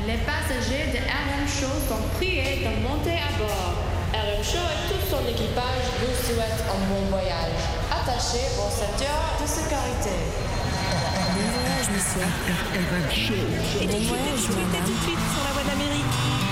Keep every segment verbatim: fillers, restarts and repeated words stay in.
Les passagers de R M Show sont priés de monter à bord. R M Show et tout son équipage vous souhaitent un bon voyage. Attachez vos ceintures de sécurité. Bon voyage, monsieur. R M Show. Et bon voyage, madame. Tout de suite sur la voie d'Amérique.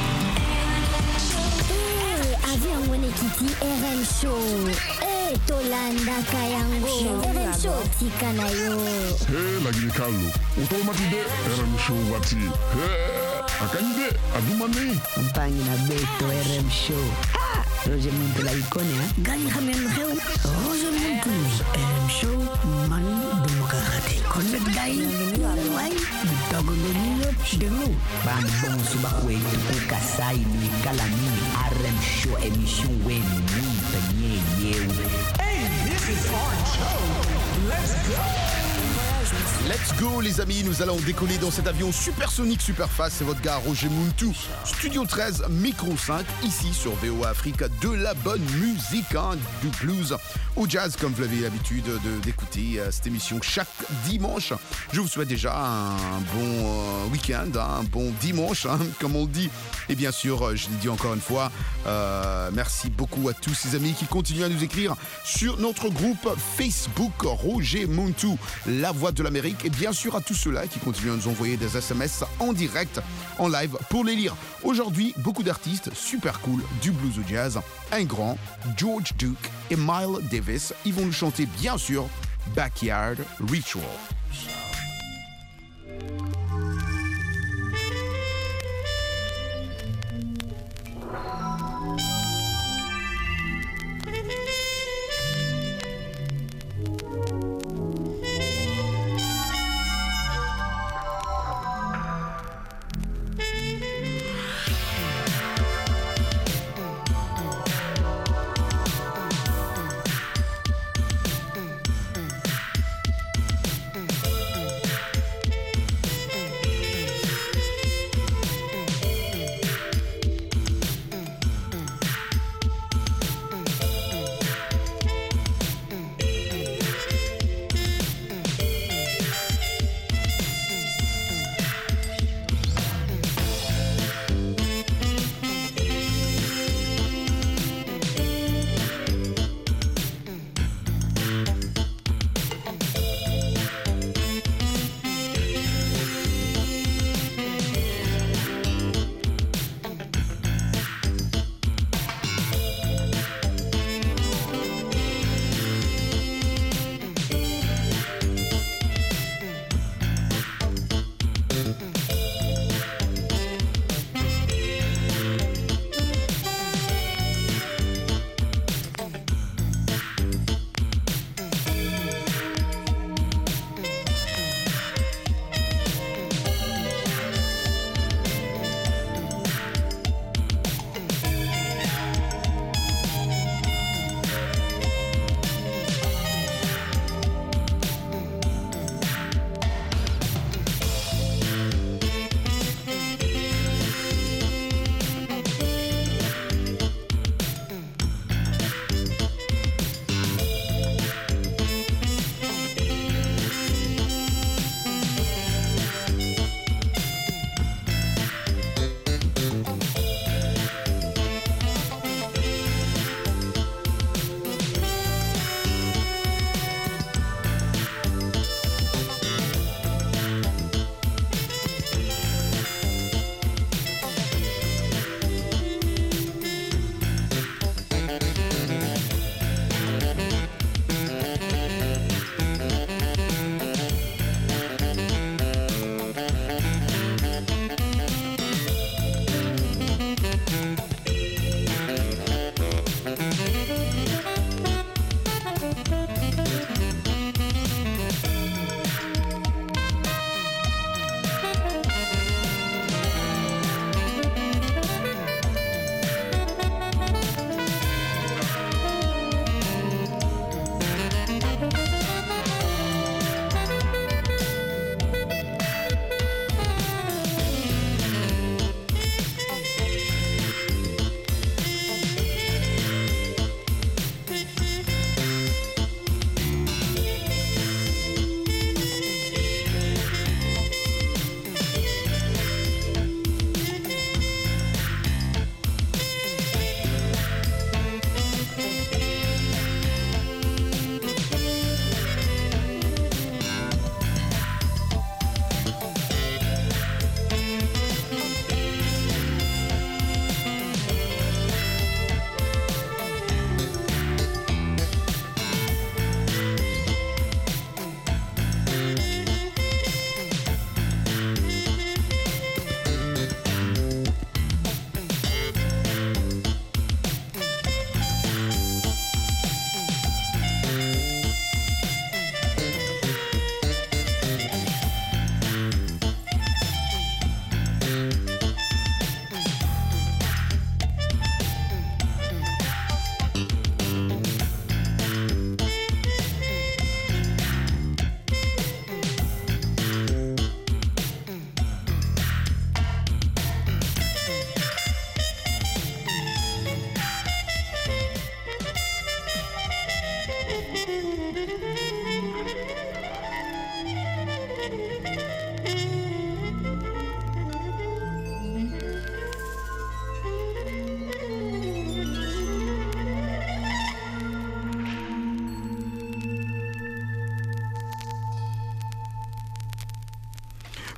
Eh, avion wene kiti R M Show. Eh, tolanda kayango. R M Show tika na yo. Hey, lagi Carlo. Automatide R M Show wati. Hey, akanyide adumani. Mpangi na beto R M Show. Ah, Roger Muntu la ikone ha. Gani khamen kheu. Roger Muntu. R M Show man demokrati. Connect dai. Wai. Dogo nyo dego. Ban bon suba kwetu ukasai ni kalami R M Show emission wen ni penye yewe. Hey, this is Orange Show. Let's go. Let's go les amis, nous allons décoller dans cet avion supersonique super fast. C'est votre gars Roger Muntu, Studio treize, Micro cinq, ici sur V O A Afrique, de la bonne musique, hein, du blues au jazz, comme vous l'avez l'habitude de, d'écouter euh, cette émission chaque dimanche. Je vous souhaite déjà un bon euh, week-end, hein, un bon dimanche, hein, comme on le dit. Et bien sûr, je l'ai dit encore une fois, euh, merci beaucoup à tous ces amis qui continuent à nous écrire sur notre groupe Facebook Roger Muntu, la voix de l'Amérique, et bien sûr à tous ceux-là qui continuent à nous envoyer des S M S en direct, en live, pour les lire. Aujourd'hui, beaucoup d'artistes super cool du blues au jazz. Un grand, George Duke et Miles Davis, ils vont nous chanter bien sûr Backyard Ritual. Mm.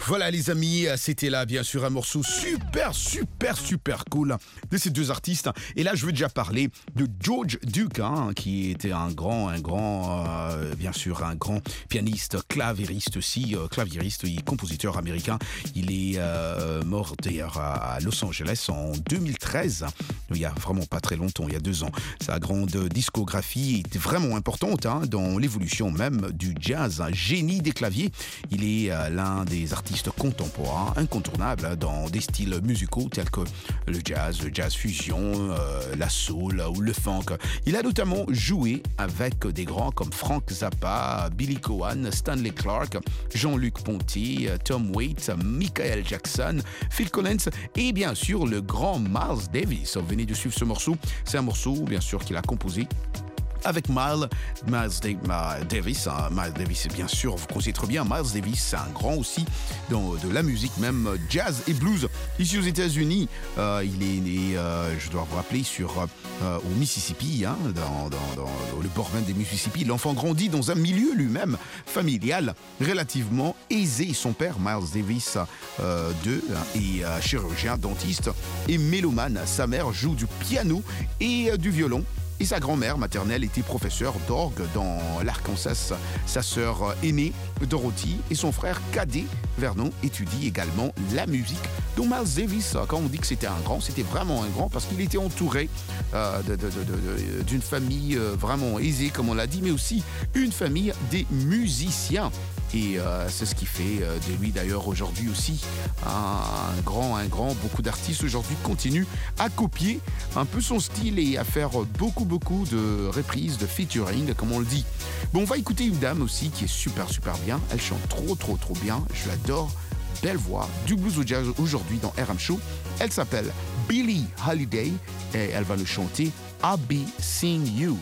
Voilà les amis, c'était là bien sûr un morceau super super super cool de ces deux artistes. Et là je veux déjà parler de George Duke, hein, qui était un grand, un grand, euh, bien sûr un grand pianiste, claviériste aussi, euh, claviériste et compositeur américain. Il est euh, mort d'ailleurs à Los Angeles en deux mille treize, il y a vraiment pas très longtemps, il y a deux ans. Sa grande discographie était vraiment importante hein, dans l'évolution même du jazz, un génie des claviers. Il est euh, l'un des artistes contemporains incontournables dans des styles musicaux tels que le jazz, le jazz fusion, euh, la soul ou le funk. Il a notamment joué avec des grands comme Frank Zappa, Billy Cohen, Stanley Clarke, Jean-Luc Ponty, Tom Waits, Michael Jackson, Phil Collins et bien sûr le grand Miles Davis. Vous venez de suivre ce morceau. C'est un morceau bien sûr qu'il a composé avec Miles, Miles Davis. Miles Davis, bien sûr, vous connaissez très bien. Miles Davis, c'est un grand aussi dans de la musique, même jazz et blues. Ici aux États-Unis, euh, il est né, euh, je dois vous rappeler, sur, euh, au Mississippi, hein, dans, dans, dans le bord même des Mississippi. L'enfant grandit dans un milieu lui-même familial relativement aisé. Son père, Miles Davis, euh, de, est euh, chirurgien, dentiste et mélomane. Sa mère joue du piano et euh, du violon. Et sa grand-mère maternelle était professeure d'orgue dans l'Arkansas. Sa sœur aînée, Dorothy, et son frère cadet, Vernon, étudient également la musique. Donc Miles Davis, quand on dit que c'était un grand, c'était vraiment un grand parce qu'il était entouré euh, de, de, de, de, d'une famille euh, vraiment aisée, comme on l'a dit, mais aussi une famille des musiciens. Et euh, c'est ce qui fait euh, de lui d'ailleurs aujourd'hui aussi un, un grand, un grand. Beaucoup d'artistes aujourd'hui continuent à copier un peu son style et à faire beaucoup, beaucoup de reprises, de featuring, comme on le dit. Bon, on va écouter une dame aussi qui est super, super bien. Elle chante trop, trop, trop bien. Je l'adore. Belle voix, du blues au jazz aujourd'hui dans R M Show. Elle s'appelle Billie Holiday et elle va nous chanter I'll Be Seeing You.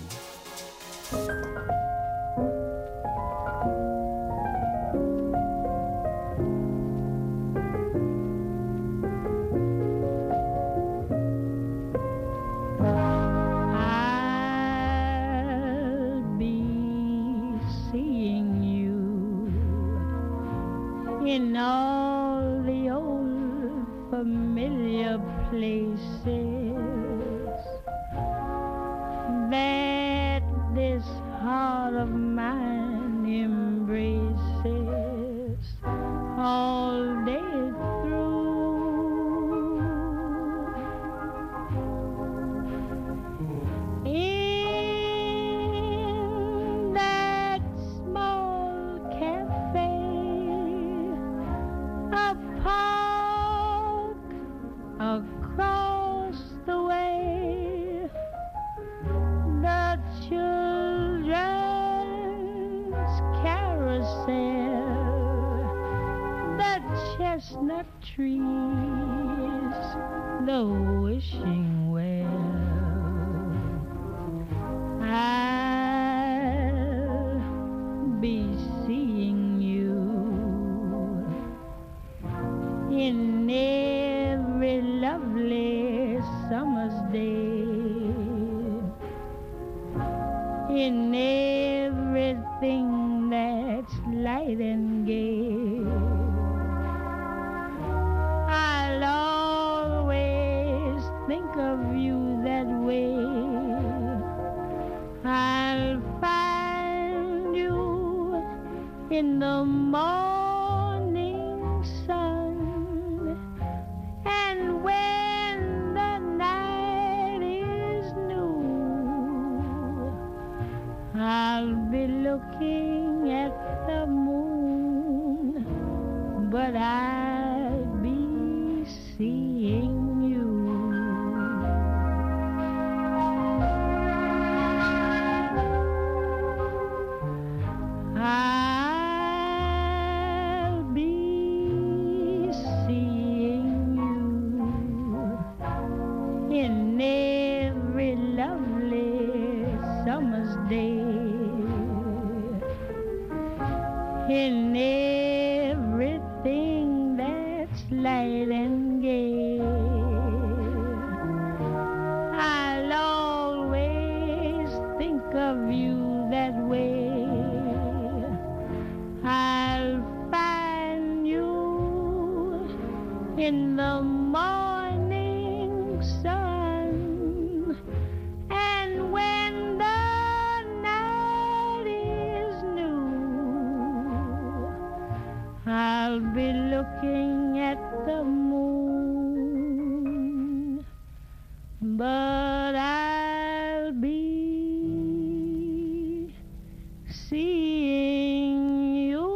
In all the old familiar places that this heart of mine embraces all day through. In that small cafe, a park across the way, the children's carousel, the chestnut trees, the wishing well. I'll be seeing you in every lovely summer's day, in everything that's light and gay. I'll always think of you that way. I'll find you in the morning sun, and when the night is new, I'll be looking at the moon, but I'll be seeing you. I'll be seeing you in every lovely summer's day, in everything that's light and gay. I'll always think of you that way. I'll find you in the morning sun, and when the night is new, I'll be looking at the moon, but I'll be seeing you.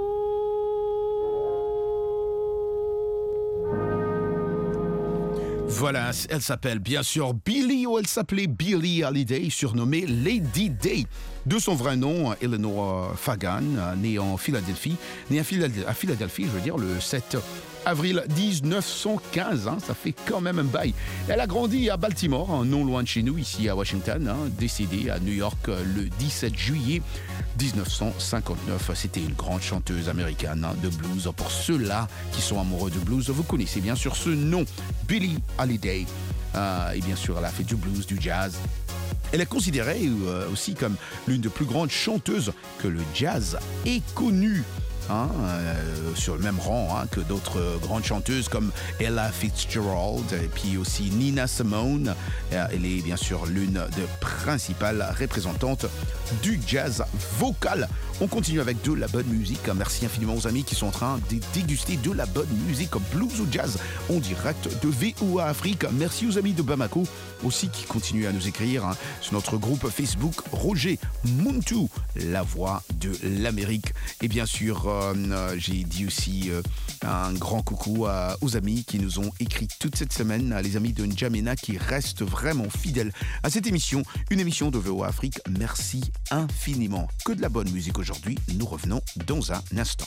Voilà, elle s'appelle bien sûr Billie, ou elle s'appelait Billie Holiday, surnommée Lady Day. De son vrai nom, Eleanor Fagan, née en Philadelphie, née à Philadelphie, je veux dire, le sept avril dix-neuf cent quinze, hein, ça fait quand même un bail. Elle a grandi à Baltimore, hein, non loin de chez nous, ici à Washington, hein, décédée à New York le dix-sept juillet dix-neuf cent cinquante-neuf. C'était une grande chanteuse américaine, hein, de blues. Pour ceux-là qui sont amoureux de blues, vous connaissez bien sûr ce nom, Billie Holiday. Euh, et bien sûr, elle a fait du blues, du jazz. Elle est considérée euh, aussi comme l'une des plus grandes chanteuses que le jazz ait connue. Hein, euh, sur le même rang, hein, que d'autres euh, grandes chanteuses comme Ella Fitzgerald et puis aussi Nina Simone. Euh, elle est bien sûr l'une des principales représentantes du jazz vocal. On continue avec de la bonne musique. Merci infiniment aux amis qui sont en train de déguster de la bonne musique blues ou jazz en direct de V O A Afrique. Merci aux amis de Bamako aussi qui continuent à nous écrire, hein, sur notre groupe Facebook Roger Muntu, la voix de l'Amérique. Et bien sûr, euh, euh, j'ai dit aussi euh, un grand coucou à, aux amis qui nous ont écrit toute cette semaine, les amis de N'Djamena qui restent vraiment fidèles à cette émission, une émission de V O A Afrique. Merci infiniment. Que de la bonne musique aujourd'hui. Aujourd'hui, nous revenons dans un instant.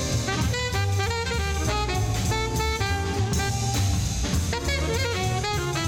Thank you.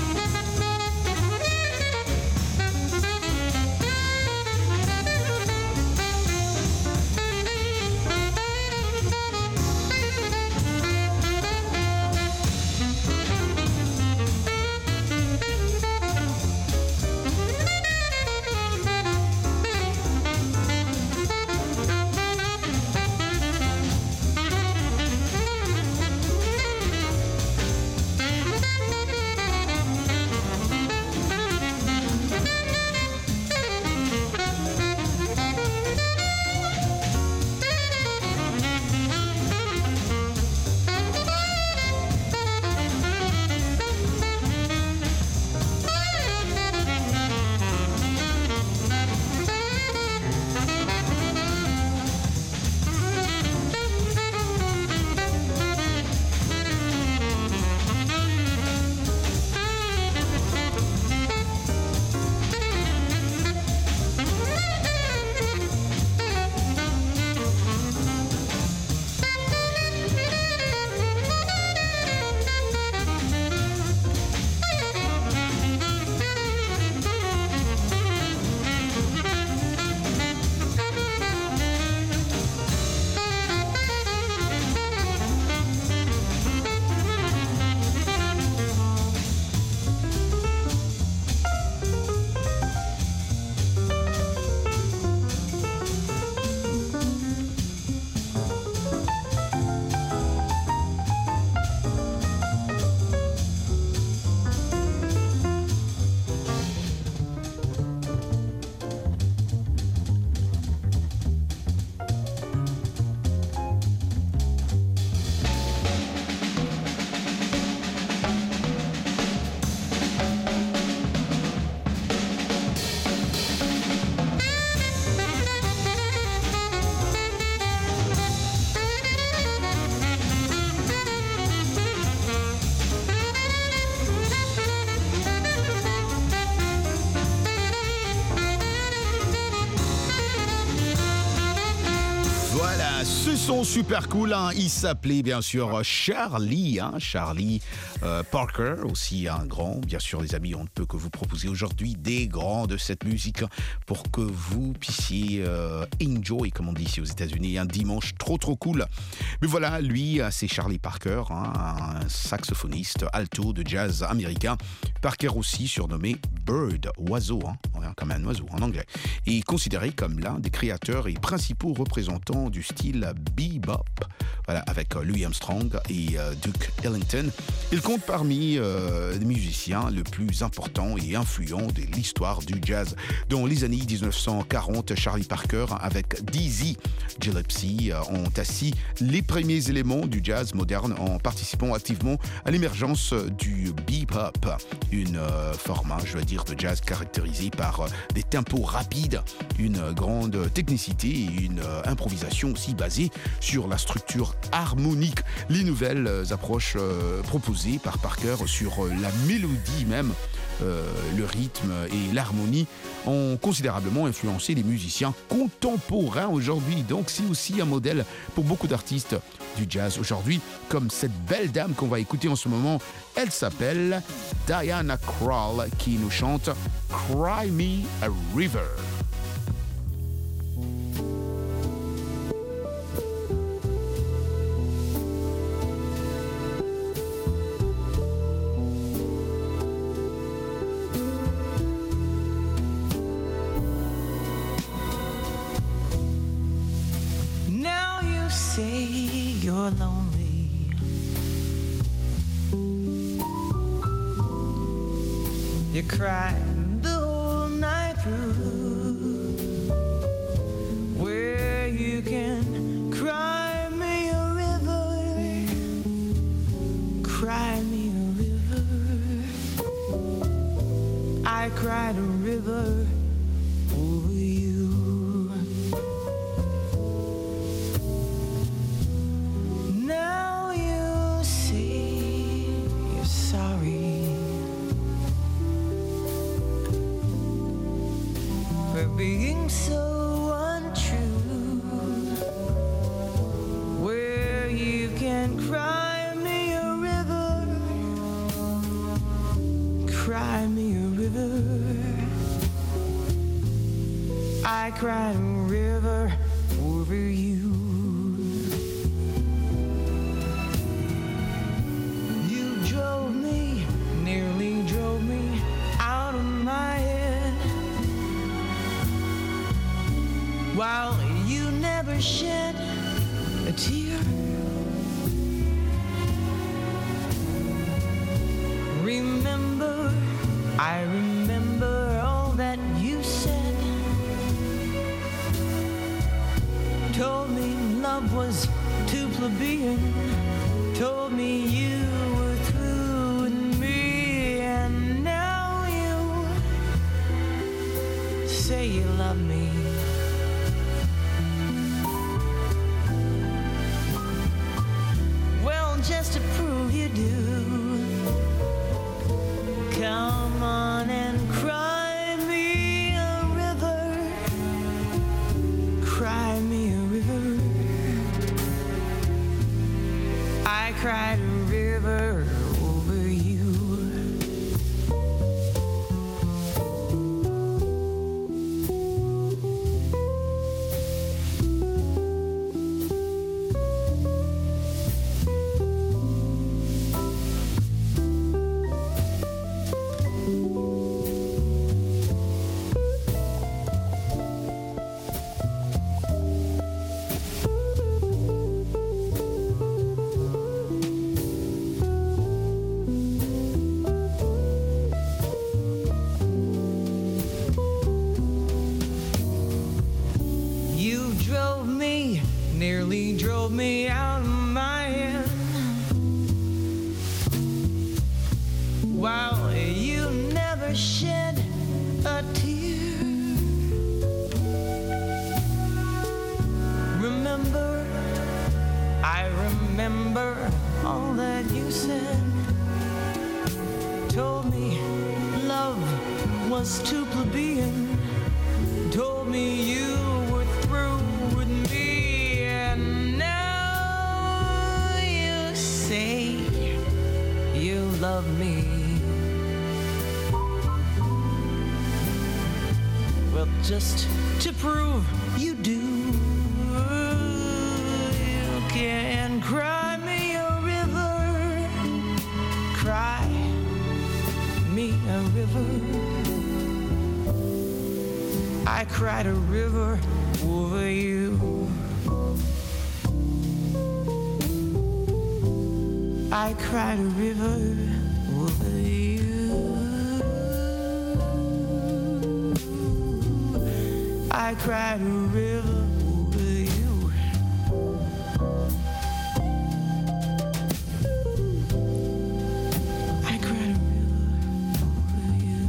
du son super cool, hein. Il s'appelait bien sûr Charlie, hein. Charlie euh, Parker, aussi un grand. Bien sûr, les amis, on ne peut que vous proposer aujourd'hui des grands de cette musique pour que vous puissiez euh, enjoy, comme on dit ici aux États-Unis, un dimanche trop trop cool. Mais voilà, lui, c'est Charlie Parker, hein, un saxophoniste alto de jazz américain. Parker aussi surnommé Bird, oiseau, hein, comme un oiseau en anglais, et considéré comme l'un des créateurs et principaux représentants du style bebop, voilà, avec Louis Armstrong et euh, Duke Ellington. Il compte parmi euh, les musiciens le plus important et influent de l'histoire du jazz. Dans les années dix-neuf cent quarante, Charlie Parker avec Dizzy Gillespie ont assis les premiers éléments du jazz moderne en participant activement à l'émergence du bebop, une euh, forme, je dois dire, de jazz caractérisée par euh, des tempos rapides, une grande technicité et une euh, improvisation aussi basée sur la structure harmonique. Les nouvelles euh, approches euh, proposées par Parker sur euh, la mélodie même, euh, le rythme et l'harmonie ont considérablement influencé les musiciens contemporains aujourd'hui. Donc c'est aussi un modèle pour beaucoup d'artistes du jazz aujourd'hui, comme cette belle dame qu'on va écouter en ce moment. Elle s'appelle Diana Krall, qui nous chante Cry Me a River. Now you say you're lonely. You cried the whole night through. Where you can cry me a river, cry me a river. I cried a river over you. Now you say you're sorry for being so untrue. Where you can cry me a river, cry me a river. I cried a river over you. You drove me, nearly drove me out of my head, while you never shed a tear. Remember, I remember all that you said. Told me love was too plebeian. Told me you were through with me. And now you say you love me. Well, just to prove you do, come on and cry me a river, cry me a river. I cried a river over you. You drove me, nearly drove me out of my head, while you never shed a tear. Remember, I remember all that you said. Told me love was too plebeian. Told me you were through with me. And now love me. Well, just to prove you do, you can cry me a river, cry me a river. I cried a river over you. I cried a river over you. I cried a river over you. I cried a river over you.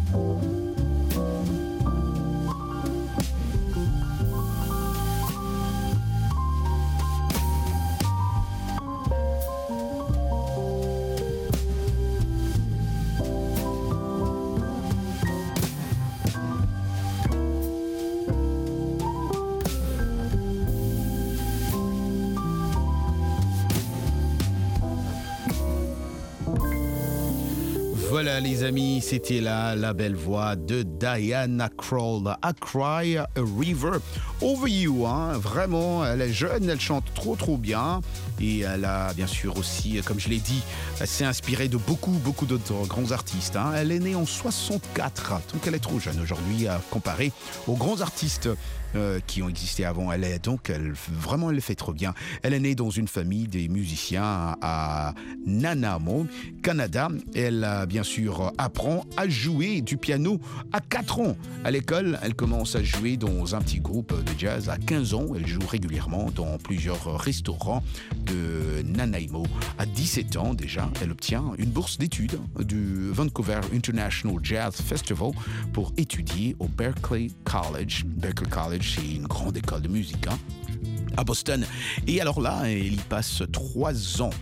Voilà les amis, c'était là la belle voix de Diana Krall, I Cry a River Over You, hein. Vraiment, elle est jeune, elle chante trop trop bien et elle a bien sûr aussi, comme je l'ai dit, elle s'est inspirée de beaucoup beaucoup d'autres grands artistes, hein. Elle est née en soixante-quatre, donc elle est trop jeune aujourd'hui à comparer aux grands artistes Euh, qui ont existé avant. Elle est donc, elle, vraiment, elle le fait trop bien. Elle est née dans une famille des musiciens à Nanaimo, Canada. Elle, euh, bien sûr, apprend à jouer du piano à quatre ans. À l'école, elle commence à jouer dans un petit groupe de jazz à quinze ans. Elle joue régulièrement dans plusieurs restaurants de Nanaimo. À dix-sept ans déjà, elle obtient une bourse d'études du Vancouver International Jazz Festival pour étudier au Berklee College. Berklee College, c'est une grande école de musique, hein, à Boston. Et alors là, elle y passe trois ans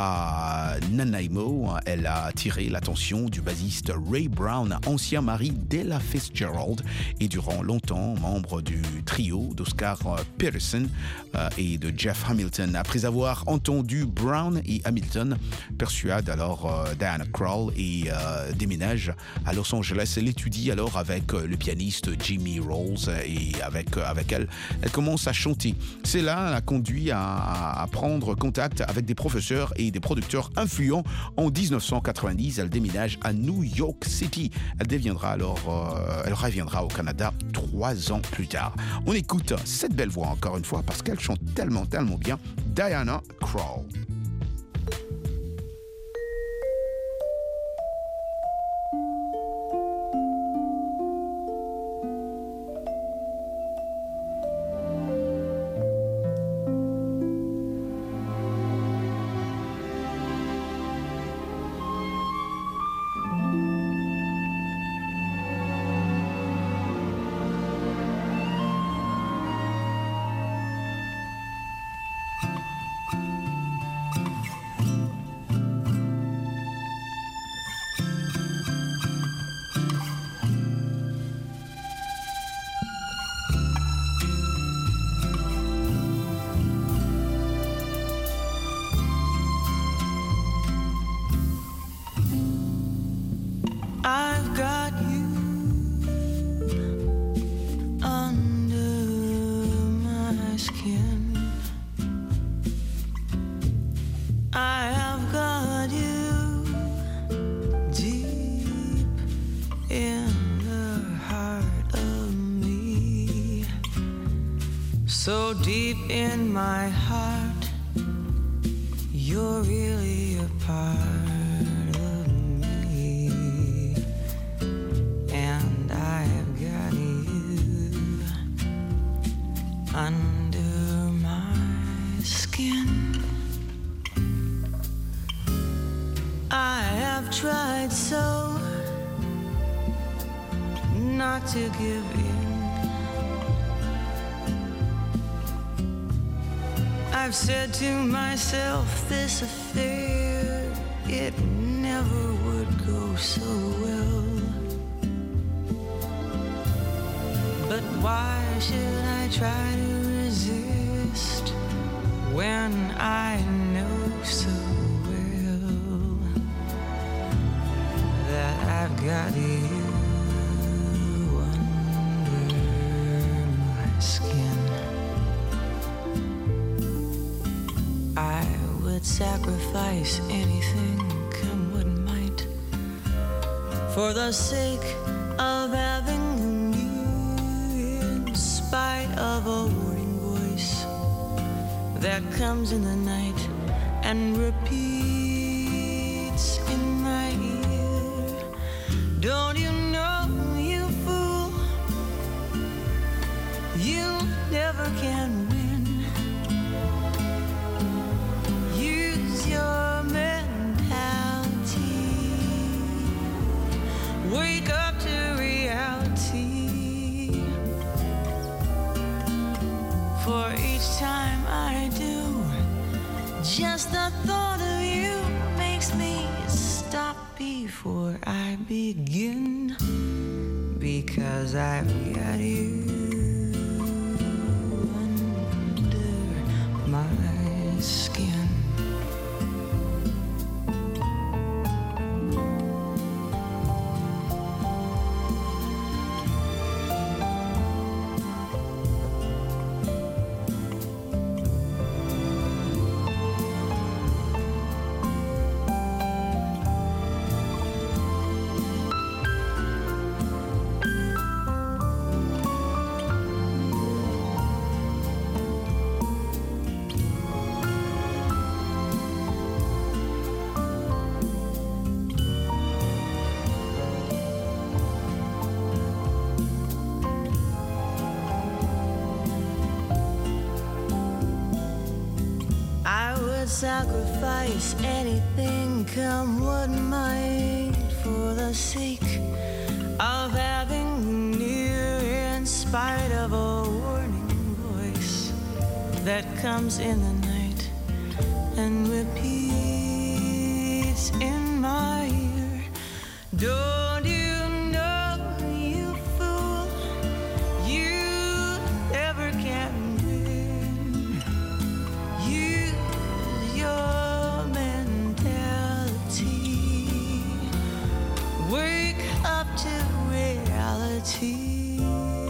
à Nanaimo. Elle a attiré l'attention du bassiste Ray Brown, ancien mari d'Ella Fitzgerald et durant longtemps membre du trio d'Oscar Peterson euh, et de Jeff Hamilton. Après avoir entendu Brown et Hamilton, persuade alors euh, Diana Krall et euh, déménage à Los Angeles. Elle étudie alors avec euh, le pianiste Jimmy Rolls et avec, euh, avec elle, elle commence à chanter. C'est là a conduit à, à prendre contact avec des professeurs et des producteurs influents. En dix-neuf cent quatre-vingt-dix, elle déménage à New York City. Elle deviendra alors, euh, elle reviendra au Canada trois ans plus tard. On écoute cette belle voix encore une fois parce qu'elle chante tellement, tellement bien. Diana Krall. I've got you under my skin. I have got you deep in the heart of me. So deep in my heart, you're really a part. Under my skin, I have tried so not to give in. I've said to myself, this affair, it never would go so well. But why should I try to resist when I know so well got you under my skin. I would sacrifice anything, come what might, for the sake of having you, in spite of a warning voice that comes in the night and repeats in my ear. Don't you know, you fool, you never can win. Use your mentality, wake up to reality. For each time I do, just the thought of you makes me stop before I begin, because I've got you under my skin. Sacrifice anything, come what might, for the sake of having you near, in spite of a warning voice that comes in the night and repeats in my ear. Don't you know, you fool, you never can win. You your mentality, wake up to reality.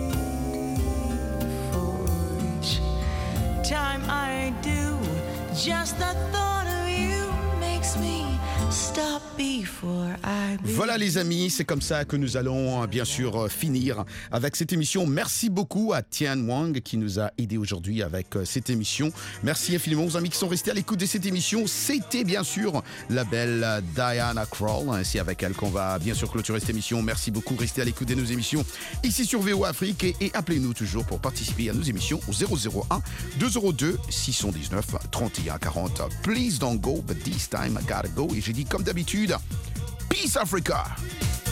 For each time I do, just the thought of you makes me stop before I begin. Voilà les amis, c'est comme ça que nous allons bien sûr finir avec cette émission. Merci beaucoup à Tian Wang qui nous a aidé aujourd'hui avec cette émission. Merci infiniment aux amis qui sont restés à l'écoute de cette émission. C'était bien sûr la belle Diana Krall. C'est avec elle qu'on va bien sûr clôturer cette émission. Merci beaucoup, restez à l'écoute de nos émissions ici sur V O Afrique et, et appelez-nous toujours pour participer à nos émissions au zéro zéro un deux zéro deux six cent dix-neuf trente et un quarante. Please don't go, but this time I gotta go. Et j'ai dit comme d'habitude, Peace Africa!